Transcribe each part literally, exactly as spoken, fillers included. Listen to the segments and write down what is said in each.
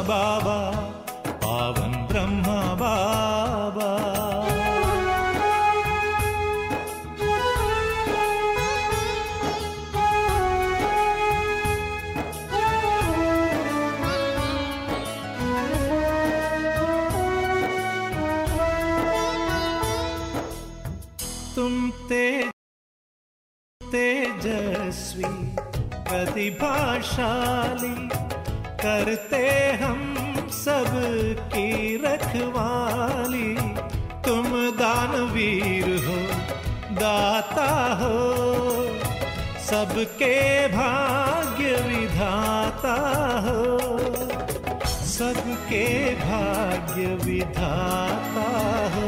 बाबा, पावन ब्रह्मा बाबा। तुम तेज तेजस्वी प्रतिभाशाली, करते हम सब की रखवाली। तुम दानवीर हो, दाता हो, सबके भाग्य विधाता हो, सबके भाग्य विधाता हो।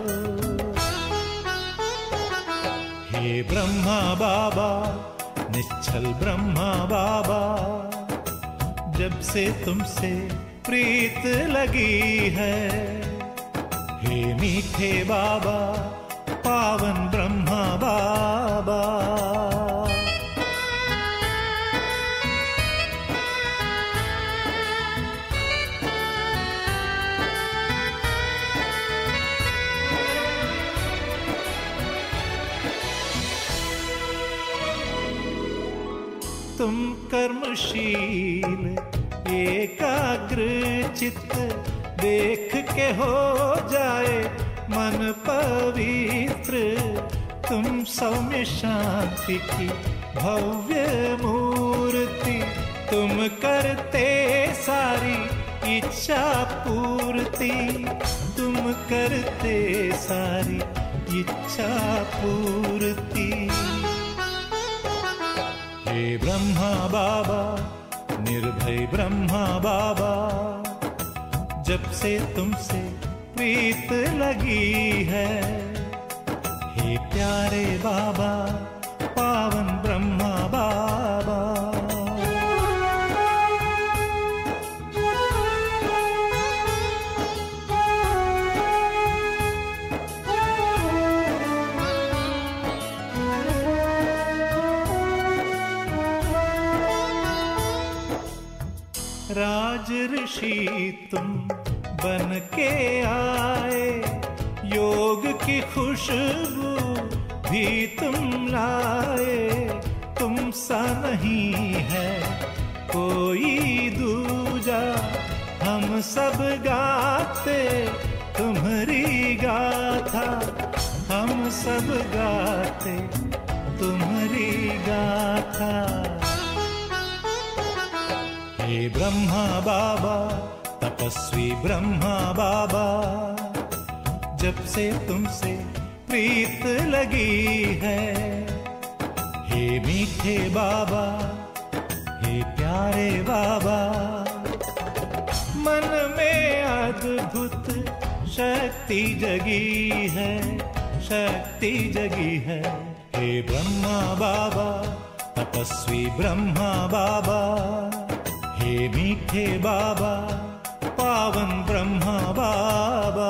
हे ब्रह्मा बाबा, निश्चल ब्रह्मा बाबा, जब से तुमसे प्रीत लगी है। हे मीठे बाबा, पावन ब्रह्मा बाबा। तुम कर्मशील एकाग्र चित्त, देख के हो जाए मन पवित्र। तुम सौम्य शांति की भव्य मूर्ति, तुम करते सारी इच्छा पूर्ति, तुम करते सारी इच्छा पूर्ति। हे ब्रह्मा बाबा, निर्भय ब्रह्मा बाबा, जब से तुमसे प्रीत लगी है। हे प्यारे बाबा, पावन ब्रह्मा बाबा। राज ऋषि तुम बन के आए, योग की खुशबू भी तुम लाए। तुम सा नहीं है कोई दूजा, हम सब गाते तुम्हारी गाथा, हम सब गाते तुम्हारी गाथा। हे ब्रह्मा बाबा, तपस्वी ब्रह्मा बाबा, जब से तुमसे प्रीत लगी है। हे मीठे बाबा, हे प्यारे बाबा, मन में अद्भुत शक्ति जगी है, शक्ति जगी है। हे ब्रह्मा बाबा, तपस्वी ब्रह्मा बाबा, हे मीठे बाबा, पावन ब्रह्मा बाबा।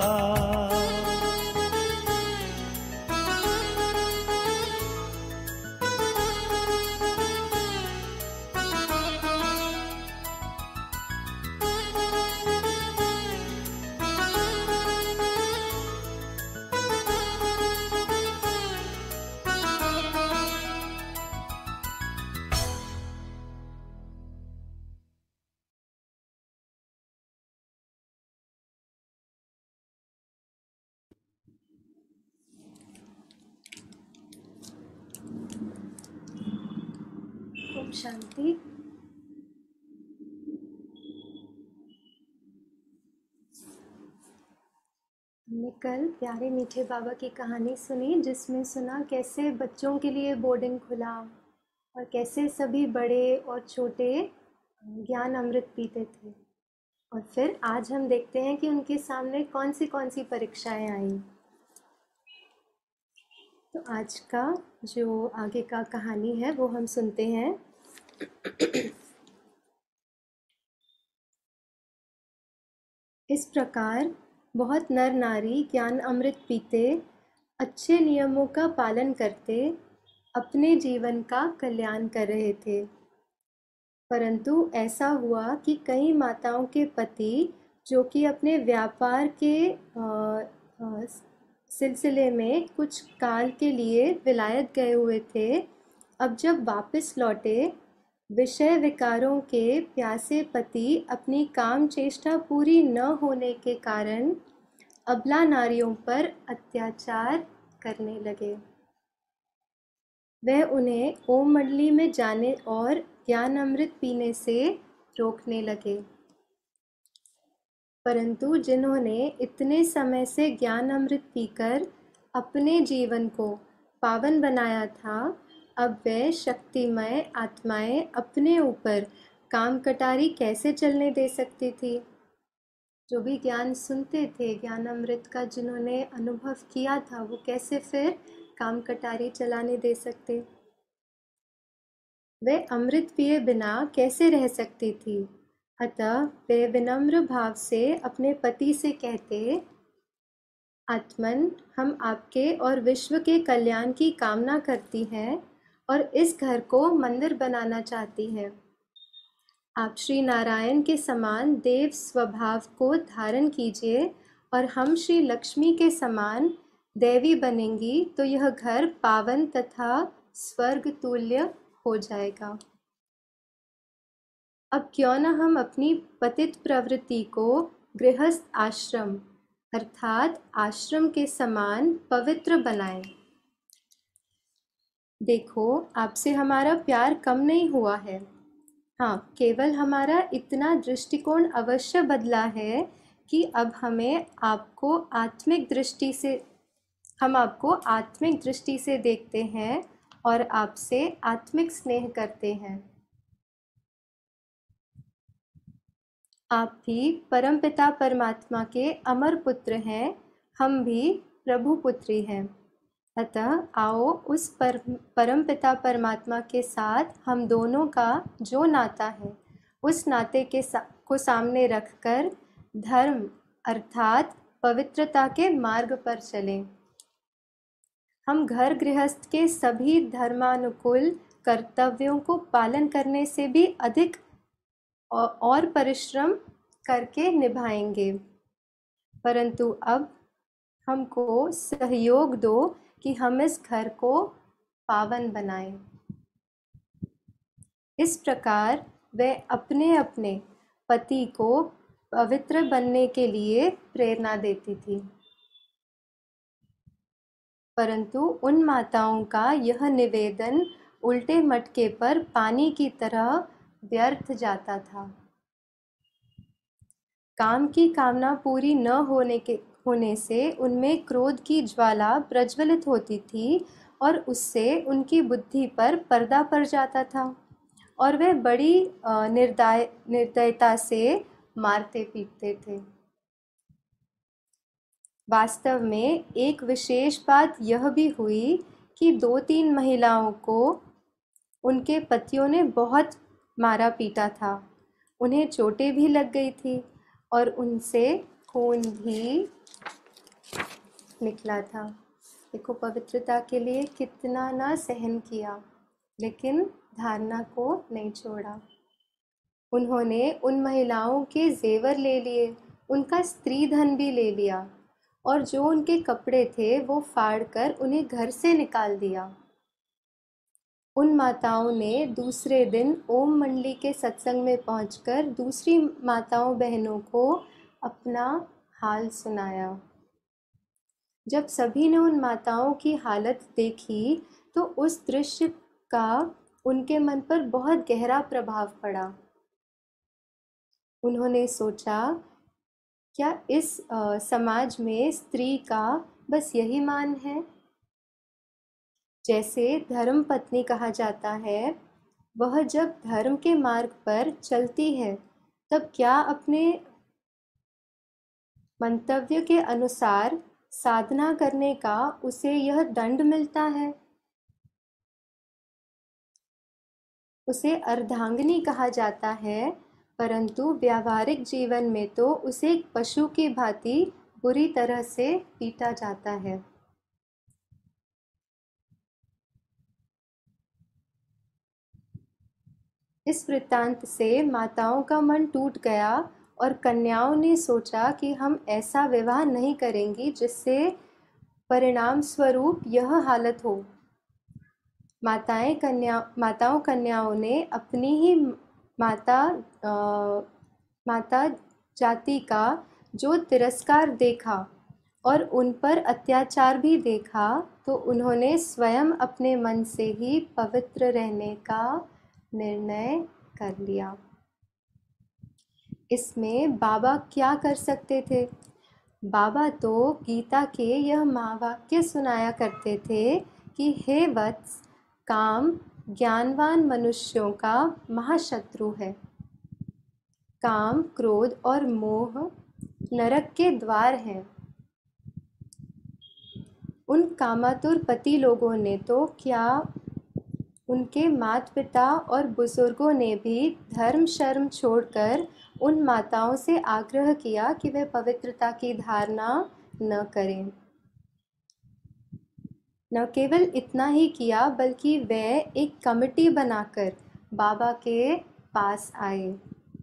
ओम शांति। हमने कल प्यारे मीठे बाबा की कहानी सुनी, जिसमें सुना कैसे बच्चों के लिए बोर्डिंग खुला और कैसे सभी बड़े और छोटे ज्ञान अमृत पीते थे। और फिर आज हम देखते हैं कि उनके सामने कौन सी कौन सी परीक्षाएं आई। तो आज का जो आगे का कहानी है वो हम सुनते हैं। इस प्रकार बहुत नर नारी ज्ञान अमृत पीते, अच्छे नियमों का पालन करते, अपने जीवन का कल्याण कर रहे थे। परंतु ऐसा हुआ कि कई माताओं के पति जो कि अपने व्यापार के आ, आ, सिलसिले में कुछ काल के लिए विलायत गए हुए थे, अब जब वापस लौटे, विषय विकारों के प्यासे पति अपनी काम चेष्टा पूरी न होने के कारण अबला नारियों पर अत्याचार करने लगे। वह उन्हें ओम मंडली में जाने और ज्ञान अमृत पीने से रोकने लगे। परंतु जिन्होंने इतने समय से ज्ञान अमृत पीकर अपने जीवन को पावन बनाया था, अब वह शक्तिमय आत्माएं अपने ऊपर काम कटारी कैसे चलने दे सकती थी। जो भी ज्ञान सुनते थे, ज्ञान अमृत का जिन्होंने अनुभव किया था, वो कैसे फिर काम कटारी चलाने दे सकते। वे अमृत पिए बिना कैसे रह सकती थी। अतः वे विनम्र भाव से अपने पति से कहते, आत्मन, हम आपके और विश्व के कल्याण की कामना करती हैं और इस घर को मंदिर बनाना चाहती हैं। आप श्री नारायण के समान देव स्वभाव को धारण कीजिए और हम श्री लक्ष्मी के समान देवी बनेंगी तो यह घर पावन तथा स्वर्ग तुल्य हो जाएगा। अब क्यों न हम अपनी पतित प्रवृत्ति को गृहस्थ आश्रम अर्थात आश्रम के समान पवित्र बनाएं। देखो, आपसे हमारा प्यार कम नहीं हुआ है। हाँ, केवल हमारा इतना दृष्टिकोण अवश्य बदला है कि अब हमें आपको आत्मिक दृष्टि से हम आपको आत्मिक दृष्टि से देखते हैं और आपसे आत्मिक स्नेह करते हैं। आप भी परमपिता परमात्मा के अमर पुत्र हैं, हम भी प्रभु पुत्री हैं। अतः आओ उस पर परमपिता परमात्मा के साथ हम दोनों का जो नाता है, उस नाते के सा, को सामने रखकर धर्म अर्थात पवित्रता के मार्ग पर चलें। हम घर गृहस्थ के सभी धर्मानुकूल कर्तव्यों को पालन करने से भी अधिक और परिश्रम करके निभाएंगे। परंतु अब हमको सहयोग दो कि हम इस घर को पावन बनाएं। इस प्रकार वे अपने अपने पति को पवित्र बनने के लिए प्रेरणा देती थी। परंतु उन माताओं का यह निवेदन उल्टे मटके पर पानी की तरह व्यर्थ जाता था। काम की कामना पूरी न होने के होने से उनमें क्रोध की ज्वाला प्रज्वलित होती थी और उससे उनकी बुद्धि पर पर्दा पड़ जाता था और वे बड़ी निर्दय निर्दयता से मारते पीटते थे। वास्तव में एक विशेष बात यह भी हुई कि दो तीन महिलाओं को उनके पतियों ने बहुत मारा पीटा था। उन्हें चोटें भी लग गई थी और उनसे खून भी निकला था। देखो, पवित्रता के लिए कितना ना सहन किया, लेकिन धारणा को नहीं छोड़ा। उन्होंने उन महिलाओं के जेवर ले लिए, उनका स्त्री धन भी ले लिया और जो उनके कपड़े थे वो फाड़कर उन्हें घर से निकाल दिया। उन माताओं ने दूसरे दिन ओम मंडली के सत्संग में पहुंचकर दूसरी माताओं बहनों को अपना हाल सुनाया। जब सभी ने उन माताओं की हालत देखी तो उस दृश्य का उनके मन पर बहुत गहरा प्रभाव पड़ा। उन्होंने सोचा, क्या इस आ, समाज में स्त्री का बस यही मान है? जैसे धर्म पत्नी कहा जाता है, वह जब धर्म के मार्ग पर चलती है तब क्या अपने मंतव्य के अनुसार साधना करने का उसे यह दंड मिलता है? उसे अर्धांगिनी कहा जाता है, परंतु व्यावहारिक जीवन में तो उसे एक पशु की भांति बुरी तरह से पीटा जाता है। इस वृत्तांत से माताओं का मन टूट गया और कन्याओं ने सोचा कि हम ऐसा विवाह नहीं करेंगी जिससे परिणाम स्वरूप यह हालत हो। माताएं कन्या माताओं कन्याओं ने अपनी ही माता आ, माता जाति का जो तिरस्कार देखा और उन पर अत्याचार भी देखा, तो उन्होंने स्वयं अपने मन से ही पवित्र रहने का निर्णय कर लिया। इसमें बाबा क्या कर सकते थे? बाबा तो गीता के यह महावाक्य सुनाया करते थे कि हे वत्स, काम ज्ञानवान मनुष्यों का महाशत्रु है। काम, क्रोध और मोह नरक के द्वार हैं। उन कामातुर पति लोगों ने तो क्या, उनके माता पिता और बुजुर्गों ने भी धर्म शर्म छोड़कर उन माताओं से आग्रह किया कि वे पवित्रता की धारणा न करें। न केवल इतना ही किया, बल्कि वे एक कमेटी बनाकर बाबा के पास आए।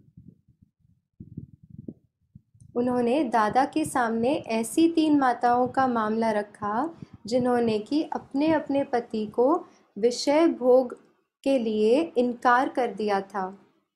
उन्होंने दादा के सामने ऐसी तीन माताओं का मामला रखा जिन्होंने कि अपने अपने पति को विषय भोग के लिए इनकार कर दिया था।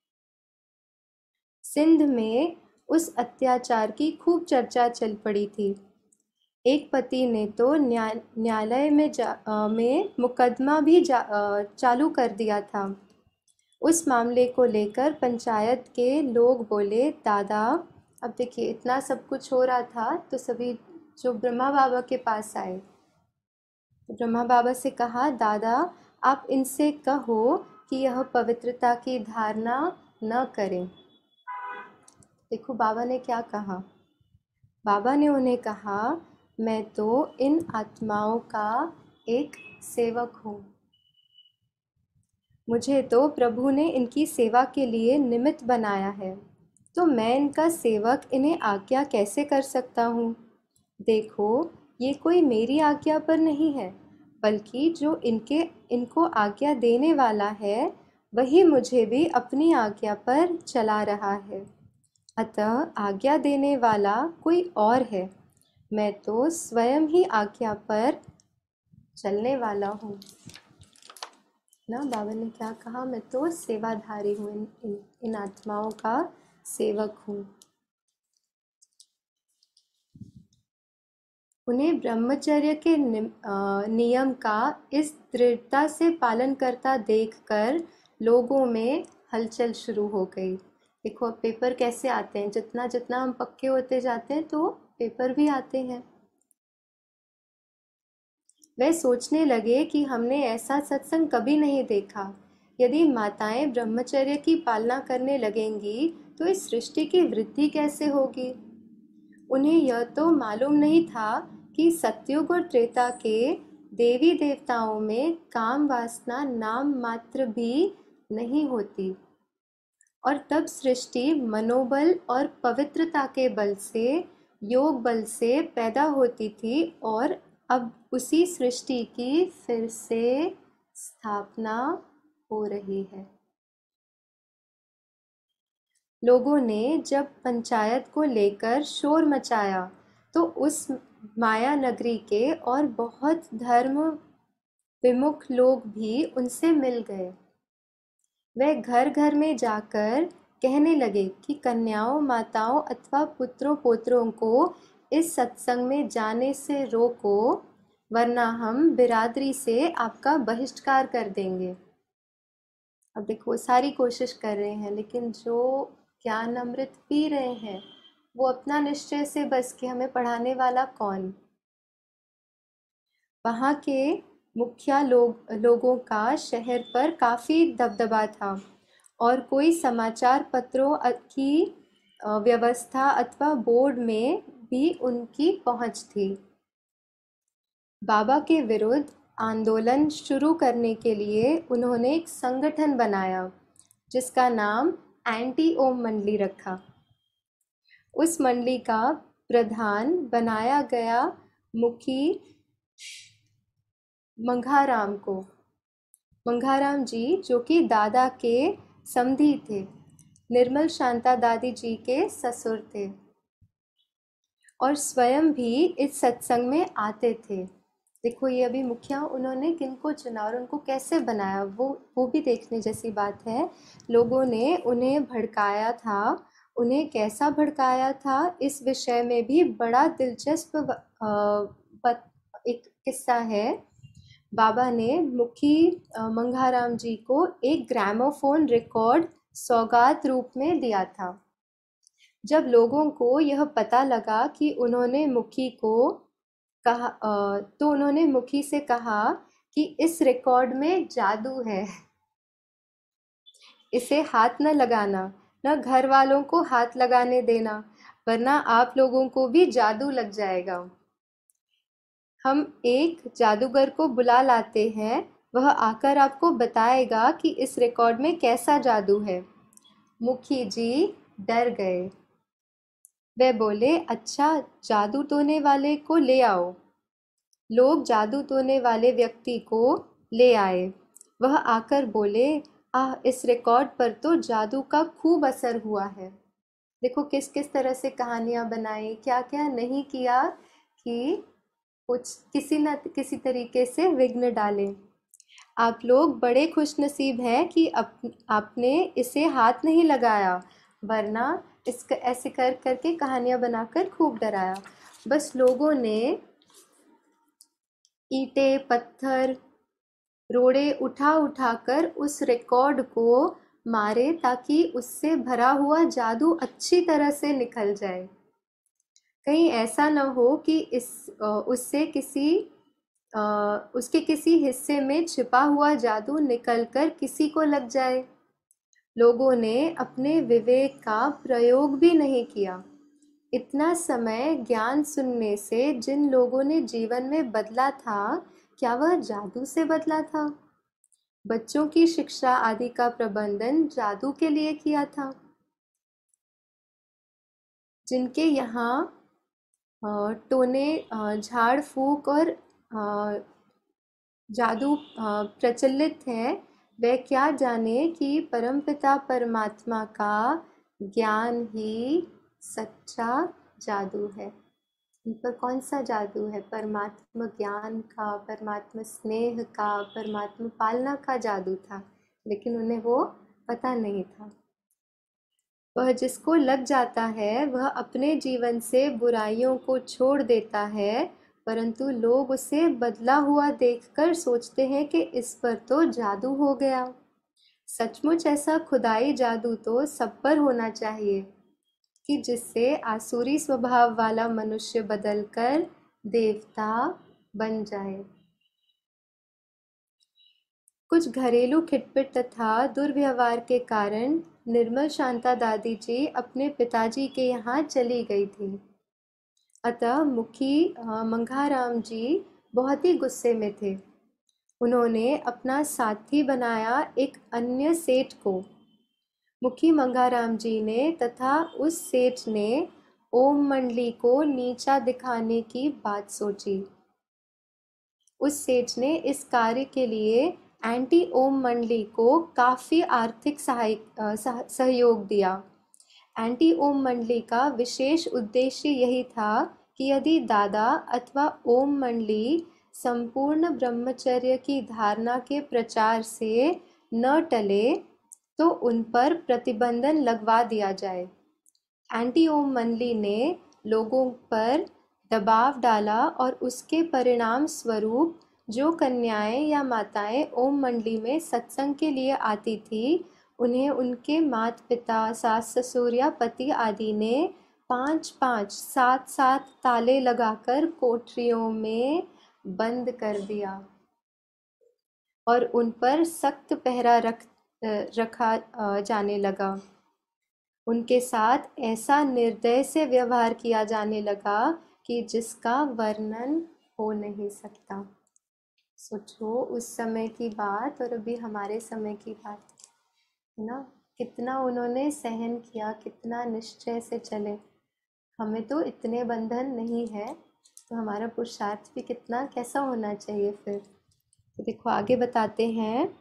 सिंध में उस अत्याचार की खूब चर्चा चल पड़ी थी। एक पति ने तो न्यायालय में जा, आ, में मुकदमा भी जा, आ, चालू कर दिया था। उस मामले को लेकर पंचायत के लोग बोले, दादा, अब देखिए इतना सब कुछ हो रहा था तो सभी जो ब्रह्मा बाबा के पास आए, तो ब्रह्मा बाबा से कहा, दादा आप इनसे कहो कि यह पवित्रता की धारणा न करें। देखो बाबा ने क्या कहा। बाबा ने उन्हें कहा, मैं तो इन आत्माओं का एक सेवक हूँ। मुझे तो प्रभु ने इनकी सेवा के लिए निमित्त बनाया है, तो मैं इनका सेवक इन्हें आज्ञा कैसे कर सकता हूँ। देखो ये कोई मेरी आज्ञा पर नहीं है, बल्कि जो इनके इनको आज्ञा देने वाला है वही मुझे भी अपनी आज्ञा पर चला रहा है। अतः आज्ञा देने वाला कोई और है, मैं तो स्वयं ही आज्ञा पर चलने वाला हूँ ना। बाबा ने क्या कहा, मैं तो सेवाधारी हूँ, इन, इन, इन आत्माओं का सेवक हूँ। उन्हें ब्रह्मचर्य के नियम का इस दृढ़ता से पालन करता देखकर लोगों में हलचल शुरू हो गई। देखो अब पेपर कैसे आते हैं, जितना जितना हम पक्के होते जाते हैं तो पेपर भी आते हैं। वे सोचने लगे कि हमने ऐसा सत्संग कभी नहीं देखा। यदि माताएं ब्रह्मचर्य की पालना करने लगेंगी तो इस सृष्टि की वृद्धि कैसे होगी। उन्हें यह तो मालूम नहीं था कि सतयुग और त्रेता के देवी देवताओं में काम वासना नाम मात्र भी नहीं होती, और तब सृष्टि मनोबल और पवित्रता के बल से, योग बल से पैदा होती थी, और अब उसी सृष्टि की फिर से स्थापना हो रही है। लोगों ने जब पंचायत को लेकर शोर मचाया तो उस माया नगरी के और बहुत धर्म विमुख लोग भी उनसे मिल गए। वे घर घर में जाकर कहने लगे कि कन्याओं, माताओं अथवा पुत्रों पोत्रों को इस सत्संग में जाने से रोको, वरना हम बिरादरी से आपका बहिष्कार कर देंगे। अब देखो सारी कोशिश कर रहे हैं, लेकिन जो ज्ञान अमृत पी रहे हैं वो अपना निश्चय से बस कि हमें पढ़ाने वाला कौन। वहाँ के मुखिया लोग लोगों का शहर पर काफ़ी दबदबा था, और कोई समाचार पत्रों की व्यवस्था अथवा बोर्ड में भी उनकी पहुँच थी। बाबा के विरुद्ध आंदोलन शुरू करने के लिए उन्होंने एक संगठन बनाया जिसका नाम एंटी ओम मंडली रखा। उस मंडली का प्रधान बनाया गया मुखी मंघाराम को। मंघाराम जी जो कि दादा के समधी थे, निर्मल शांता दादी जी के ससुर थे और स्वयं भी इस सत्संग में आते थे। देखो ये अभी मुखिया उन्होंने किनको चुना और उनको कैसे बनाया, वो वो भी देखने जैसी बात है। लोगों ने उन्हें भड़काया था, उन्हें कैसा भड़काया था, इस विषय में भी बड़ा दिलचस्प एक किस्सा है। बाबा ने मुखी मंगाराम जी को एक ग्रामोफोन रिकॉर्ड सौगात रूप में दिया था। जब लोगों को यह पता लगा कि उन्होंने मुखी को कहा, तो उन्होंने मुखी से कहा कि इस रिकॉर्ड में जादू है, इसे हाथ न लगाना, न घर वालों को हाथ लगाने देना, वरना आप लोगों को भी जादू लग जाएगा। हम एक जादूगर को बुला लाते हैं, वह आकर आपको बताएगा कि इस रिकॉर्ड में कैसा जादू है। मुखी जी डर गए। वे बोले, अच्छा, जादू टोने वाले को ले आओ। लोग जादू टोने वाले व्यक्ति को ले आए। वह आकर बोले, आह, इस रिकॉर्ड पर तो जादू का खूब असर हुआ है। देखो किस किस तरह से कहानियां बनाई, क्या क्या नहीं किया कि कुछ किसी न किसी तरीके से विघ्न डाले। आप लोग बड़े खुशनसीब हैं कि आप, आपने इसे हाथ नहीं लगाया, वरना इस ऐसे कर करके कहानियां बनाकर खूब डराया। बस लोगों ने ईंटे, पत्थर, रोड़े उठा उठाकर उस रिकॉर्ड को मारे ताकि उससे भरा हुआ जादू अच्छी तरह से निकल जाए। कहीं ऐसा न हो कि इस उससे किसी उसके किसी हिस्से में छिपा हुआ जादू निकलकर किसी को लग जाए। लोगों ने अपने विवेक का प्रयोग भी नहीं किया। इतना समय ज्ञान सुनने से जिन लोगों ने जीवन में बदला था, क्या वह जादू से बदला था? बच्चों की शिक्षा आदि का प्रबंधन जादू के लिए किया था। जिनके यहाँ टोने, झाड़ फूक और जादू प्रचलित है, वे क्या जाने कि परमपिता परमात्मा का ज्ञान ही सच्चा जादू है। इन पर कौन सा जादू है? परमात्मा ज्ञान का, परमात्मा स्नेह का, परमात्मा पालना का जादू था, लेकिन उन्हें वो पता नहीं था। वह जिसको लग जाता है वह अपने जीवन से बुराइयों को छोड़ देता है, परंतु लोग उसे बदला हुआ देखकर सोचते हैं कि इस पर तो जादू हो गया। सचमुच ऐसा खुदाई जादू तो सब पर होना चाहिए कि जिससे आसुरी स्वभाव वाला मनुष्य बदलकर देवता बन जाए। कुछ घरेलू खिटपिट तथा दुर्व्यवहार के कारण निर्मल शांता दादी जी अपने पिताजी के यहाँ चली गई थी। अतः मुखी मंगाराम जी बहुत ही गुस्से में थे। उन्होंने अपना साथी बनाया एक अन्य सेठ को। मुखी मंगाराम जी ने तथा उस सेठ ने ओम मंडली को नीचा दिखाने की बात सोची। उस सेठ ने इस कार्य के लिए एंटी ओम मंडली को काफ़ी आर्थिक सहाय सहयोग दिया। एंटी ओम मंडली का विशेष उद्देश्य यही था कि यदि दादा अथवा ओम मंडली संपूर्ण ब्रह्मचर्य की धारणा के प्रचार से न टले तो उन पर प्रतिबंधन लगवा दिया जाए। एंटी ओम मंडली ने लोगों पर दबाव डाला और उसके परिणाम स्वरूप जो कन्याएं या माताएं ओम मंडली में सत्संग के लिए आती थी, उन्हें उनके माता पिता, सास ससुर या पति आदि ने पाँच पाँच सात सात ताले लगाकर कोठरियों में बंद कर दिया और उन पर सख्त पहरा रख रखा जाने लगा। उनके साथ ऐसा निर्दय से व्यवहार किया जाने लगा कि जिसका वर्णन हो नहीं सकता। सोचो उस समय की बात और अभी हमारे समय की बात है ना, कितना उन्होंने सहन किया, कितना निश्चय से चले। हमें तो इतने बंधन नहीं है, तो हमारा पुरुषार्थ भी कितना कैसा होना चाहिए फिर। तो देखो आगे बताते हैं,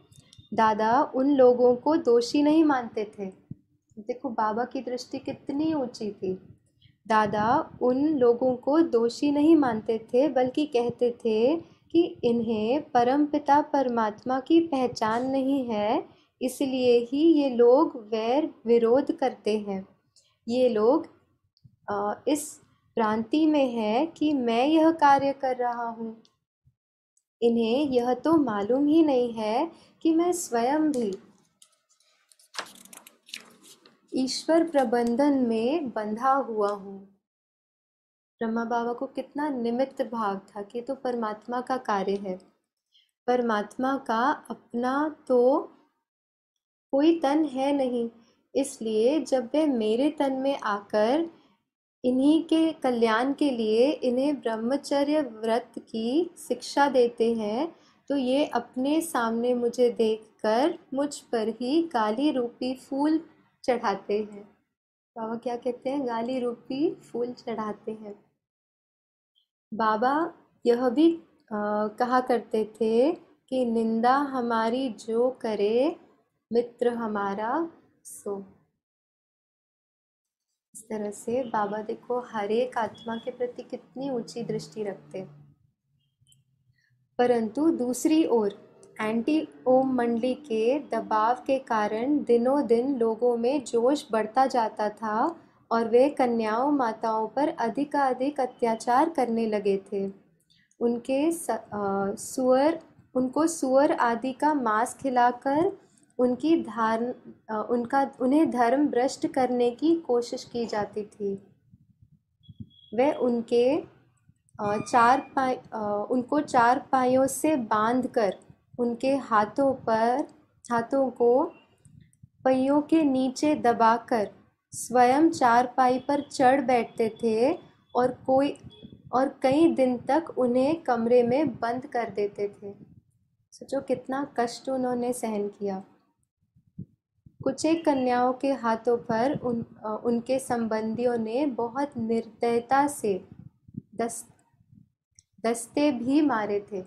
दादा उन लोगों को दोषी नहीं मानते थे। देखो बाबा की दृष्टि कितनी ऊंची थी। दादा उन लोगों को दोषी नहीं मानते थे, बल्कि कहते थे कि इन्हें परमपिता परमात्मा की पहचान नहीं है, इसलिए ही ये लोग वैर विरोध करते हैं। ये लोग आ, इस भ्रांति में है कि मैं यह कार्य कर रहा हूँ। इन्हें यह तो मालूम ही नहीं है कि मैं स्वयं भी ईश्वर प्रबंधन में बंधा हुआ हूँ। ब्रह्मा बाबा को कितना निमित्त भाव था कि तो परमात्मा का कार्य है। परमात्मा का अपना तो कोई तन है नहीं, इसलिए जब वे मेरे तन में आकर इन्हीं के कल्याण के लिए इन्हें ब्रह्मचर्य व्रत की शिक्षा देते हैं, तो ये अपने सामने मुझे देखकर मुझ पर ही गाली रूपी फूल चढ़ाते हैं। बाबा क्या कहते हैं? गाली रूपी फूल चढ़ाते हैं। बाबा यह भी आ, कहा करते थे कि निंदा हमारी जो करे, मित्र हमारा सो। इस तरह से बाबा देखो हर एक आत्मा के प्रति कितनी ऊंची दृष्टि रखते। परंतु दूसरी ओर एंटी ओम मंडली के दबाव के कारण दिनों दिन लोगों में जोश बढ़ता जाता था और वे कन्याओं माताओं पर अधिकाधिक अत्याचार करने लगे थे। उनके सुअर उनको सुअर आदि का मांस खिलाकर उनकी धारण उनका उन्हें धर्म भ्रष्ट करने की कोशिश की जाती थी। वे उनके चार पाई उनको चार पायों से बांधकर उनके हाथों पर हाथों को पहियों के नीचे दबाकर स्वयं चार पाई पर चढ़ बैठते थे और कोई और कई दिन तक उन्हें कमरे में बंद कर देते थे। सोचो कितना कष्ट उन्होंने सहन किया। कुछ एक कन्याओं के हाथों पर उन उनके संबंधियों ने बहुत निर्दयता से दस दस्ते भी मारे थे।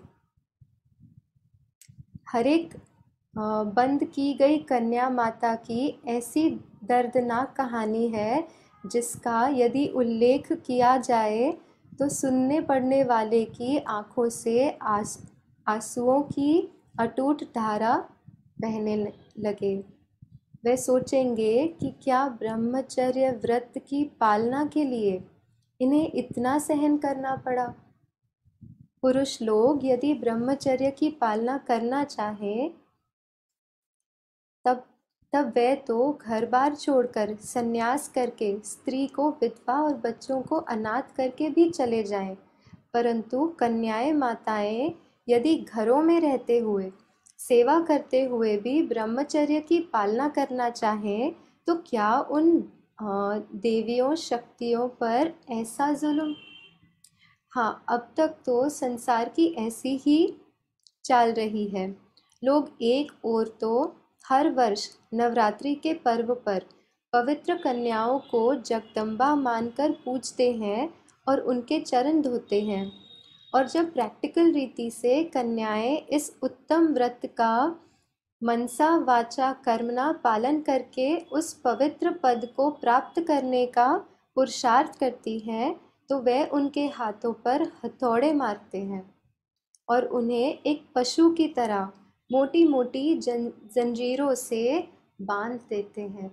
हर एक बंद की गई कन्या माता की ऐसी दर्दनाक कहानी है जिसका यदि उल्लेख किया जाए तो सुनने पड़ने वाले की आंखों से आस आंसुओं की अटूट धारा बहने लगे। वे सोचेंगे कि क्या ब्रह्मचर्य व्रत की पालना के लिए इन्हें इतना सहन करना पड़ा। पुरुष लोग यदि ब्रह्मचर्य की पालना करना चाहें तब तब वे तो घर बार छोड़कर संन्यास करके स्त्री को विधवा और बच्चों को अनाथ करके भी चले जाएं। परंतु कन्याएं माताएं यदि घरों में रहते हुए सेवा करते हुए भी ब्रह्मचर्य की पालना करना चाहें तो क्या उन देवियों शक्तियों पर ऐसा जुल्म? हाँ, अब तक तो संसार की ऐसी ही चाल रही है। लोग एक ओर तो हर वर्ष नवरात्रि के पर्व पर पवित्र कन्याओं को जगदम्बा मानकर पूजते हैं और उनके चरण धोते हैं, और जब प्रैक्टिकल रीति से कन्याएं इस उत्तम व्रत का मनसा वाचा कर्मणा पालन करके उस पवित्र पद को प्राप्त करने का पुरुषार्थ करती हैं, तो वे उनके हाथों पर हथौड़े मारते हैं और उन्हें एक पशु की तरह मोटी मोटी जं, जंजीरों से बांध देते हैं।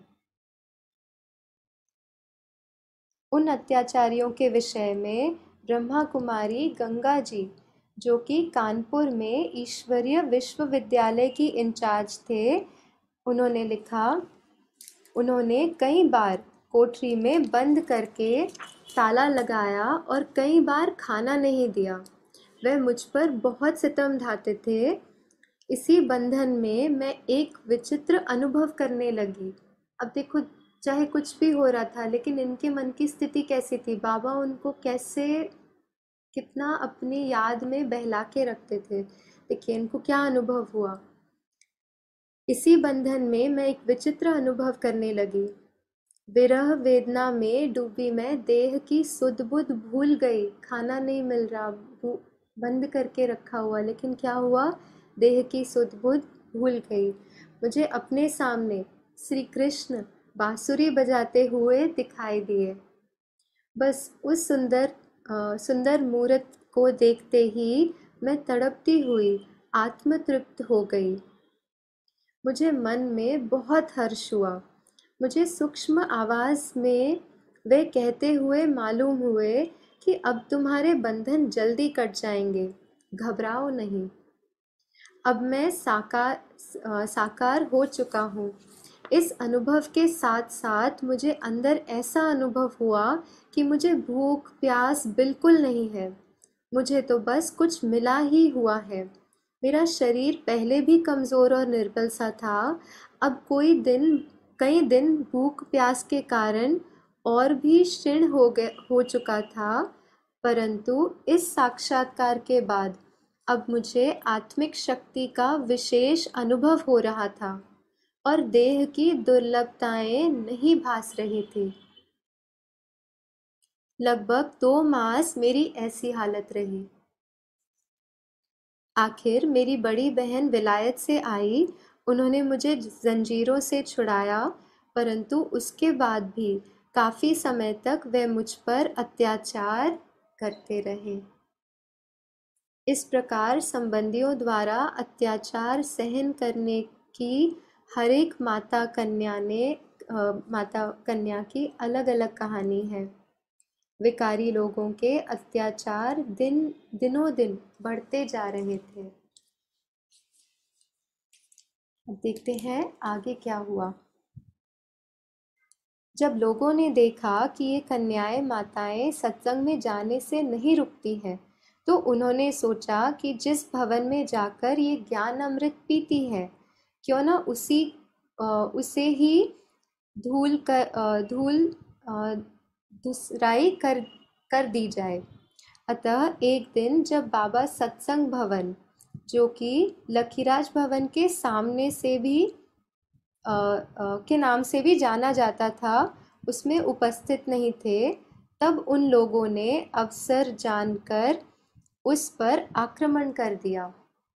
उन अत्याचारियों के विषय में ब्रह्मा कुमारी गंगा जी, जो कि कानपुर में ईश्वरीय विश्वविद्यालय की इंचार्ज थे, उन्होंने लिखा, उन्होंने कई बार कोठरी में बंद करके ताला लगाया और कई बार खाना नहीं दिया। वह मुझ पर बहुत सितम ढाते थे। इसी बंधन में मैं एक विचित्र अनुभव करने लगी। अब देखो, चाहे कुछ भी हो रहा था, लेकिन इनके मन की स्थिति कैसी थी, बाबा उनको कैसे कितना अपनी याद में बहला के रखते थे। देखिए इनको क्या अनुभव हुआ। इसी बंधन में मैं एक विचित्र अनुभव करने लगी। विरह वेदना में डूबी मैं देह की सुध बुध भूल गई। खाना नहीं मिल रहा, बंद करके रखा हुआ, लेकिन क्या हुआ, देह की सुध बुध भूल गई। मुझे अपने सामने श्री कृष्ण बांसुरी बजाते हुए दिखाई दिए। बस उस सुंदर अ, सुंदर मूरत को देखते ही मैं तड़पती हुई आत्मतृप्त हो गई। मुझे मन में बहुत हर्ष हुआ। मुझे सूक्ष्म आवाज में वे कहते हुए मालूम हुए कि अब तुम्हारे बंधन जल्दी कट जाएंगे, घबराओ नहीं। अब मैं साकार अ, साकार हो चुका हूँ। इस अनुभव के साथ साथ मुझे अंदर ऐसा अनुभव हुआ कि मुझे भूख प्यास बिल्कुल नहीं है। मुझे तो बस कुछ मिला ही हुआ है। मेरा शरीर पहले भी कमज़ोर और निर्बल सा था। अब कोई दिन कई दिन भूख प्यास के कारण और भी क्षीण हो गए हो चुका था, परंतु इस साक्षात्कार के बाद अब मुझे आत्मिक शक्ति का विशेष अनुभव हो रहा था और देह की दुर्लभताएं नहीं भास रही थी। लगभग दो मास मेरी ऐसी हालत रही। आखिर मेरी बड़ी बहन विलायत से आई। उन्होंने मुझे जंजीरों से छुड़ाया, परंतु उसके बाद भी काफी समय तक वे मुझ पर अत्याचार करते रहे। इस प्रकार संबंधियों द्वारा अत्याचार सहन करने की हर एक माता कन्या ने अ, माता कन्या की अलग अलग कहानी है। विकारी लोगों के अत्याचार दिन दिनों दिन बढ़ते जा रहे थे। अब देखते हैं आगे क्या हुआ। जब लोगों ने देखा कि ये कन्याएं माताएं सत्संग में जाने से नहीं रुकती हैं, तो उन्होंने सोचा कि जिस भवन में जाकर ये ज्ञान अमृत पीती है, क्यों ना उसी अ, उसे ही धूल कर अ, धूल अ, धुसराई कर कर दी जाए। अतः एक दिन जब बाबा सत्संग भवन, जो कि लखीराज भवन के सामने से भी अ, अ, के नाम से भी जाना जाता था, उसमें उपस्थित नहीं थे, तब उन लोगों ने अवसर जानकर उस पर आक्रमण कर दिया।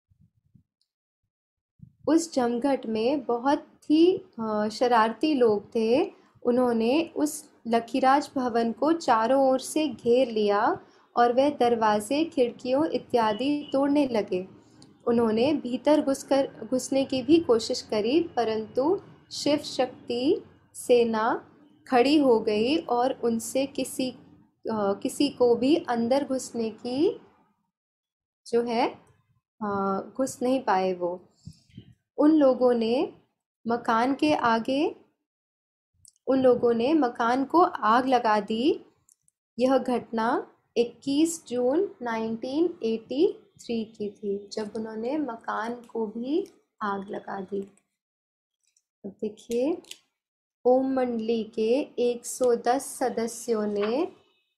उस जमघट में बहुत ही अ, शरारती लोग थे। उन्होंने उस लखीराज भवन को चारों ओर से घेर लिया और वे दरवाजे खिड़कियों इत्यादि तोड़ने लगे। उन्होंने भीतर घुसकर घुसने की भी कोशिश करी, परंतु शिव शक्ति सेना खड़ी हो गई और उनसे किसी अ, किसी को भी अंदर घुसने की जो है अ, घुस नहीं पाए वो। उन लोगों ने मकान के आगे उन लोगों ने मकान को आग लगा दी। यह घटना इक्कीस जून उन्नीस सौ तिरासी की थी, जब उन्होंने मकान को भी आग लगा दी। अब देखिए, ओम मंडली के एक सौ दस सदस्यों ने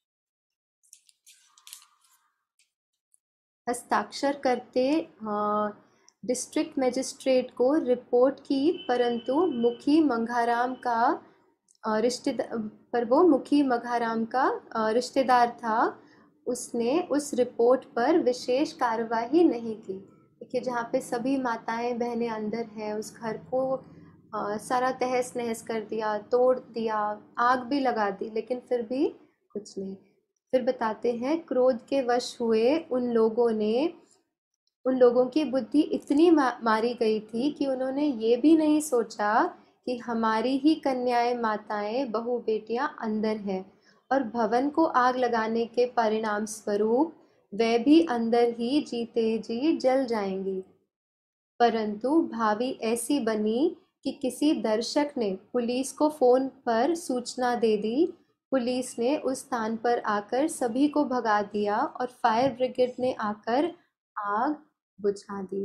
हस्ताक्षर करते डिस्ट्रिक्ट मजिस्ट्रेट को रिपोर्ट की, परंतु मुखी मंगाराम का रिश्तेदार पर वो मुखी मंगाराम का रिश्तेदार था, उसने उस रिपोर्ट पर विशेष कार्रवाई नहीं की। देखिए, जहाँ पे सभी माताएं बहनें अंदर हैं, उस घर को आ, सारा तहस नहस कर दिया, तोड़ दिया, आग भी लगा दी, लेकिन फिर भी कुछ नहीं। फिर बताते हैं, क्रोध के वश हुए उन लोगों ने उन लोगों की बुद्धि इतनी मा, मारी गई थी कि उन्होंने ये भी नहीं सोचा कि हमारी ही कन्याएं माताएं बहू बेटियां अंदर हैं और भवन को आग लगाने के परिणाम स्वरूप वे भी अंदर ही जीते जी जल जाएंगी। परंतु भावी ऐसी बनी कि किसी दर्शक ने पुलिस को फोन पर सूचना दे दी। पुलिस ने उस स्थान पर आकर सभी को भगा दिया और फायर ब्रिगेड ने आकर आग बुझा दी।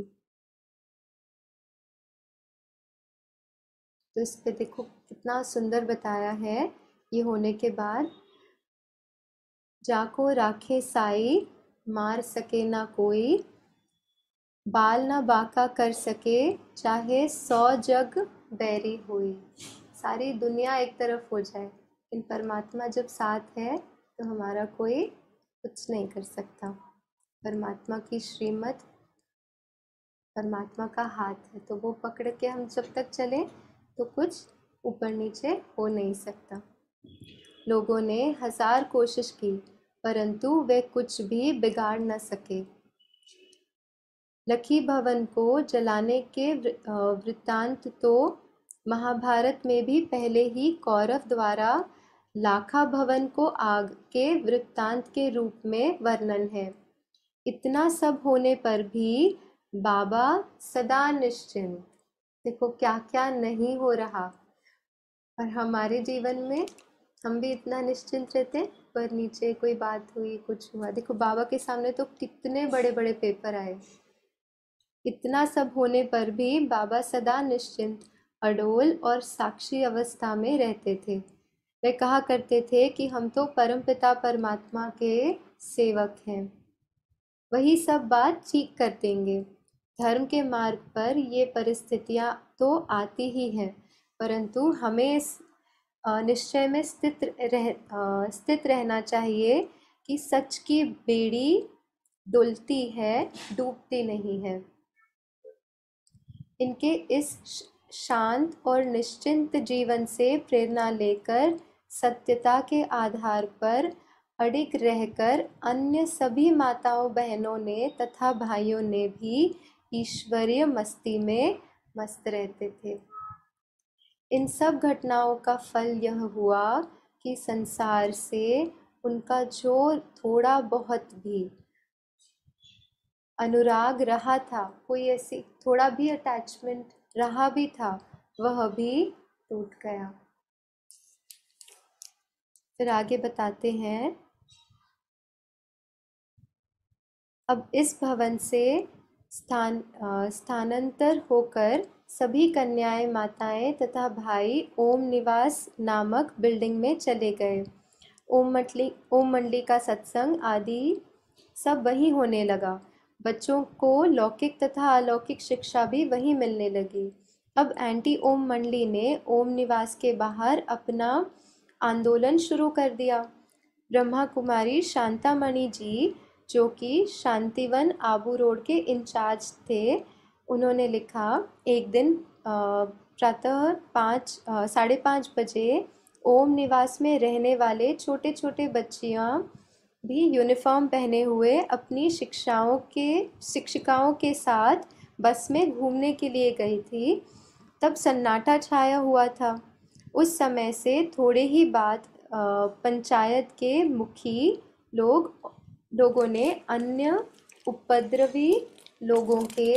तो इस पे देखो कितना सुंदर बताया है। ये होने के बाद, जाको राखे साई, मार सके ना कोई, बाल ना बाका कर सके, चाहे सौ जग बैरी हुई। सारी दुनिया एक तरफ हो जाए, लेकिन परमात्मा जब साथ है तो हमारा कोई कुछ नहीं कर सकता। परमात्मा की श्रीमत परमात्मा का हाथ है, तो वो पकड़ के हम जब तक चले तो कुछ ऊपर नीचे हो नहीं सकता। लोगों ने हजार कोशिश की, परंतु वे कुछ भी बिगाड़ न सके। लखी भवन को जलाने के वृत्तांत तो महाभारत में भी पहले ही कौरव द्वारा लाखा भवन को आग के वृत्तांत के रूप में वर्णन है। इतना सब होने पर भी बाबा सदा निश्चिंत। देखो क्या क्या नहीं हो रहा, और हमारे जीवन में हम भी इतना निश्चिंत रहते, पर नीचे कोई बात हुई, कुछ हुआ, देखो बाबा के सामने तो कितने बड़े बड़े पेपर आए। इतना सब होने पर भी बाबा सदा निश्चिंत, अडोल और साक्षी अवस्था में रहते थे। वे कहा करते थे कि हम तो परमपिता परमात्मा के सेवक हैं, वही सब बात ठीक कर देंगे। धर्म के मार्ग पर ये परिस्थितियां तो आती ही हैं, परंतु हमें इस निश्चय में स्थित रह स्थित रहना चाहिए कि सच की बेड़ी डुलती है, डूबती नहीं है। इनके इस शांत और निश्चिंत जीवन से प्रेरणा लेकर सत्यता के आधार पर अडिग रहकर अन्य सभी माताओं बहनों ने तथा भाइयों ने भी ईश्वरीय मस्ती में मस्त रहते थे। इन सब घटनाओं का फल यह हुआ कि संसार से उनका जो थोड़ा बहुत भी अनुराग रहा था, कोई ऐसी थोड़ा भी अटैचमेंट रहा भी था, वह भी टूट गया। फिर आगे बताते हैं, अब इस भवन से स्थान स्थानांतर होकर सभी कन्याएं, माताएं तथा भाई ओम निवास नामक बिल्डिंग में चले गए। ओम मंडली ओम मंडली का सत्संग आदि सब वहीं होने लगा। बच्चों को लौकिक तथा अलौकिक शिक्षा भी वहीं मिलने लगी। अब एंटी ओम मंडली ने ओम निवास के बाहर अपना आंदोलन शुरू कर दिया। ब्रह्मा कुमारी शांतामणि जी, जो कि शांतिवन आबू रोड के इंचार्ज थे, उन्होंने लिखा, एक दिन प्रातः पाँच साढ़े पाँच बजे ओम निवास में रहने वाले छोटे छोटे बच्चियाँ भी यूनिफॉर्म पहने हुए अपनी शिक्षाओं के शिक्षिकाओं के साथ बस में घूमने के लिए गई थी। तब सन्नाटा छाया हुआ था। उस समय से थोड़े ही बाद पंचायत के मुखी लोग लोगों ने अन्य उपद्रवी लोगों के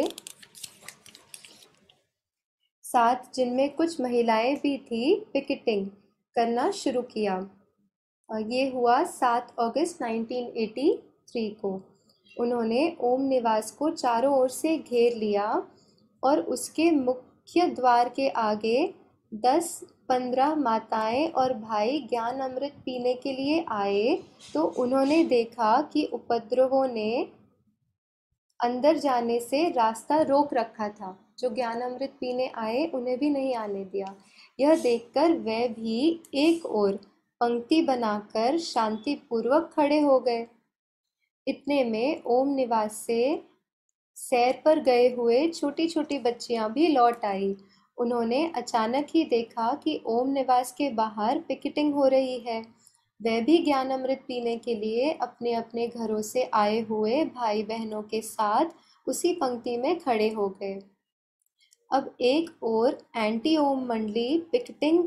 साथ, जिनमें कुछ महिलाएं भी थी, पिकेटिंग करना शुरू किया। ये हुआ सात अगस्त उन्नीस सौ तिरासी को। उन्होंने ओम निवास को चारों ओर से घेर लिया और उसके मुख्य द्वार के आगे दस पंद्रह माताएं और भाई ज्ञान अमृत पीने के लिए आए तो उन्होंने देखा कि उपद्रवों ने अंदर जाने से रास्ता रोक रखा था। जो ज्ञान अमृत पीने आए उन्हें भी नहीं आने दिया। यह देखकर वे भी एक ओर पंक्ति बनाकर शांतिपूर्वक खड़े हो गए। इतने में ओम निवास से सैर पर गए हुए छोटी छोटी बच्चियां भी लौट आई। उन्होंने अचानक ही देखा कि ओम निवास के बाहर पिकेटिंग हो रही है। वे भी ज्ञान अमृत पीने के लिए अपने अपने घरों से आए हुए भाई बहनों के साथ उसी पंक्ति में खड़े हो गए। अब एक और एंटी ओम मंडली पिकेटिंग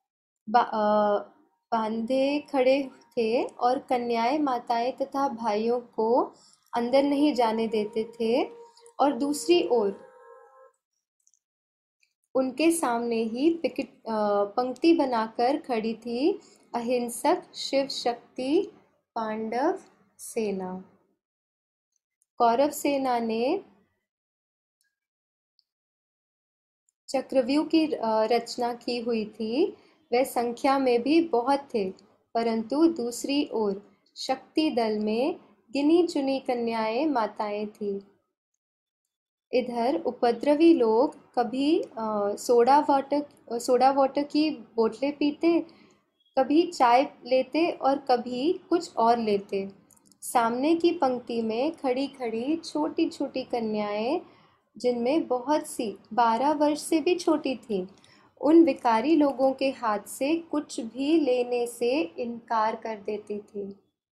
बांधे खड़े थे और कन्याएं, माताएं तथा भाइयों को अंदर नहीं जाने देते थे, और दूसरी ओर उनके सामने ही पिकेट पंक्ति बनाकर खड़ी थी अहिंसक शिव शक्ति पांडव सेना। कौरव सेना ने चक्रव्यूह की रचना की हुई थी। वे संख्या में भी बहुत थे, परंतु दूसरी ओर शक्ति दल में गिनी चुनी कन्याएं, माताएं थीं। इधर उपद्रवी लोग कभी सोडा वाटर सोडा वाटर की बोतलें पीते, कभी चाय लेते और कभी कुछ और लेते। सामने की पंक्ति में खड़ी खड़ी छोटी छोटी कन्याएं जिनमें बहुत सी बारह वर्ष से भी छोटी थीं, उन विकारी लोगों के हाथ से कुछ भी लेने से इनकार कर देती थीं।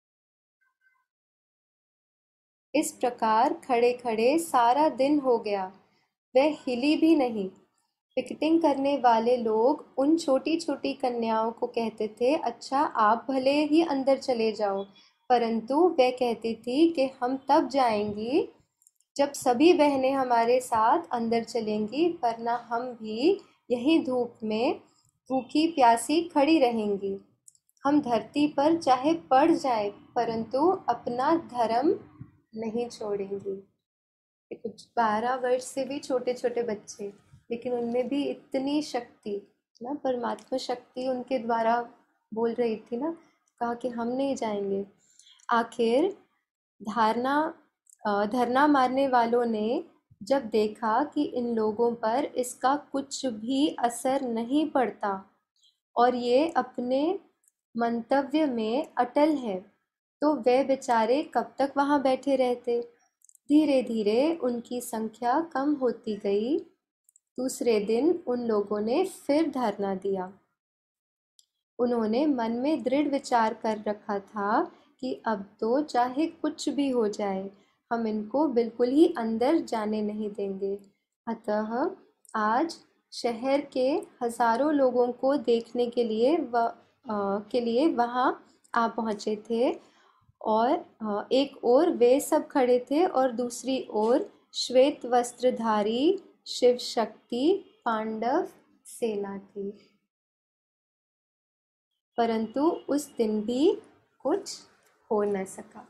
इस प्रकार खड़े खड़े सारा दिन हो गया, वह हिली भी नहीं। पिकेटिंग करने वाले लोग उन छोटी छोटी कन्याओं को कहते थे, अच्छा आप भले ही अंदर चले जाओ, परंतु वह कहती थी कि हम तब जाएंगी जब सभी बहनें हमारे साथ अंदर चलेंगी, वरना हम भी यहीं धूप में भूखी प्यासी खड़ी रहेंगी। हम धरती पर चाहे पड़ जाए, परंतु अपना धर्म नहीं छोड़ेंगी। कुछ बारह वर्ष से भी छोटे छोटे बच्चे, लेकिन उनमें भी इतनी शक्ति ना, परमात्मा शक्ति उनके द्वारा बोल रही थी ना, कहा कि हम नहीं जाएंगे। आखिर धारणा धरना मारने वालों ने जब देखा कि इन लोगों पर इसका कुछ भी असर नहीं पड़ता और ये अपने मंतव्य में अटल है, तो वे बेचारे कब तक वहाँ बैठे रहते। धीरे धीरे उनकी संख्या कम होती गई। दूसरे दिन उन लोगों ने फिर धरना दिया। उन्होंने मन में दृढ़ विचार कर रखा था कि अब तो चाहे कुछ भी हो जाए, हम इनको बिल्कुल ही अंदर जाने नहीं देंगे। अतः आज शहर के हजारों लोगों को देखने के लिए व आ, के लिए वहाँ आ पहुँचे थे, और एक ओर वे सब खड़े थे और दूसरी ओर श्वेत वस्त्रधारी शिव शक्ति पांडव सेना थी। परंतु उस दिन भी कुछ हो न सका।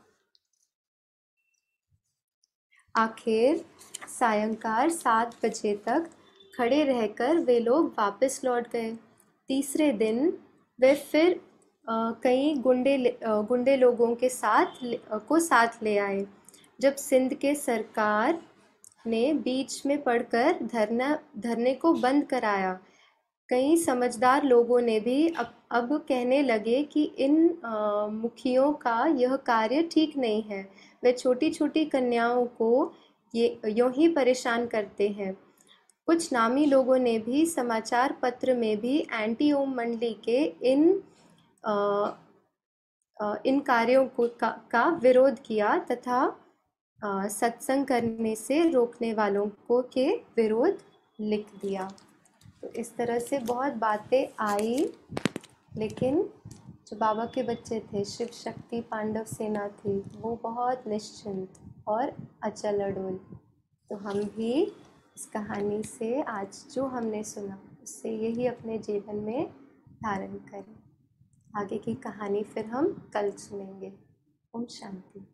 आखिर सायंकाल सात बजे तक खड़े रहकर वे लोग वापस लौट गए। तीसरे दिन वे फिर कई गुंडे गुंडे लोगों के साथ को साथ ले आए। जब सिंध के सरकार ने बीच में पड़कर धरना धरने को बंद कराया, कई समझदार लोगों ने भी अब अब कहने लगे कि इन आ, मुखियों का यह कार्य ठीक नहीं है। वे छोटी छोटी कन्याओं को ये यूं ही परेशान करते हैं। कुछ नामी लोगों ने भी समाचार पत्र में भी एंटी ओम मंडली के इन आ, आ, इन कार्यों को का, का विरोध किया तथा सत्संग करने से रोकने वालों को के विरोध लिख दिया। तो इस तरह से बहुत बातें आई, लेकिन जो बाबा के बच्चे थे, शिव शक्ति पांडव सेना थी, वो बहुत निश्चिंत और अचल अडोल। तो हम भी इस कहानी से आज जो हमने सुना उससे यही अपने जीवन में धारण करें। आगे की कहानी फिर हम कल सुनेंगे। ओम शांति।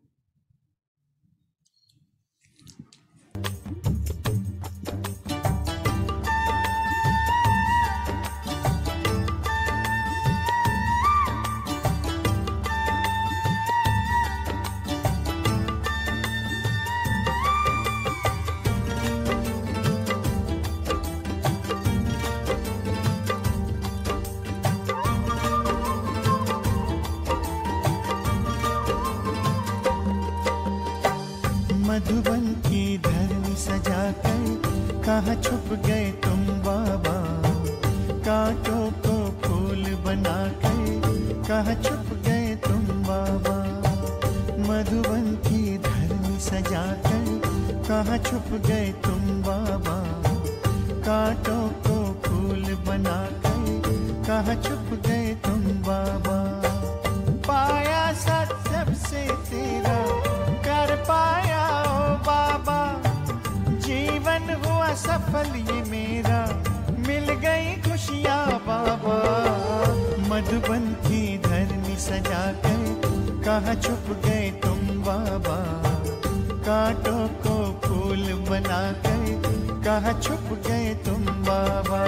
मधुबन की धरनी सजाकर कहाँ छुप गए तुम बाबा, कांटों को फूल बनाकर कहाँ छुप गए तुम बाबा। मधुबन की धरनी सजाकर कहाँ छुप गए तुम बाबा, कांटों को फूल बनाकर कहाँ छुप गए तुम बाबा। पाया सत्संग से तेरा कर पाया ओ बाबा, जीवन हुआ सफल ये मेरा, मिल गई खुशियाँ बाबा। मधुबन की धरनी सजाकर कहाँ छुप गए तुम बाबा, कांटों को फूल बनाकर कहाँ छुप गए तुम बाबा।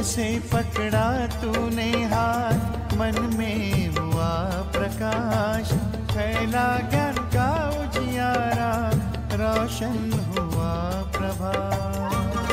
से पकड़ा तूने हाथ मन में हुआ प्रकाश, फैला ज्ञान का उजियारा, रोशन हुआ प्रभात।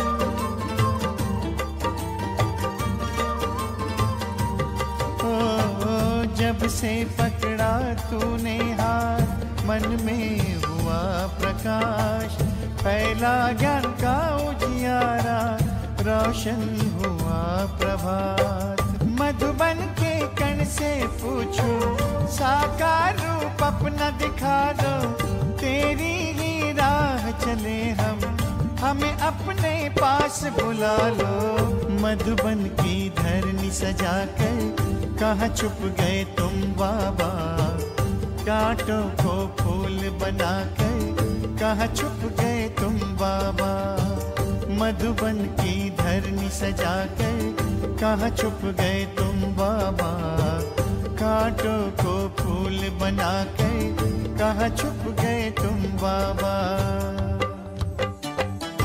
ओ जब से पकड़ा तूने हाथ मन में हुआ प्रकाश, फैला ज्ञान का उजियारा, रोशन हुआ प्रभात। मधुबन के कण से पूछो, साकार रूप अपना दिखा दो, तेरी ही राह चले हम, हमें अपने पास बुला लो। मधुबन की धरनी सजा कर कहाँ छुप गए तुम बाबा, कांटों को फूल बनाकर कहाँ छुप गए तुम बाबा। मधुबन की धरनी सजा कर कहाँ छुप गए तुम बाबा, कांटों को फूल बनाकर कहाँ छुप गए तुम बाबा।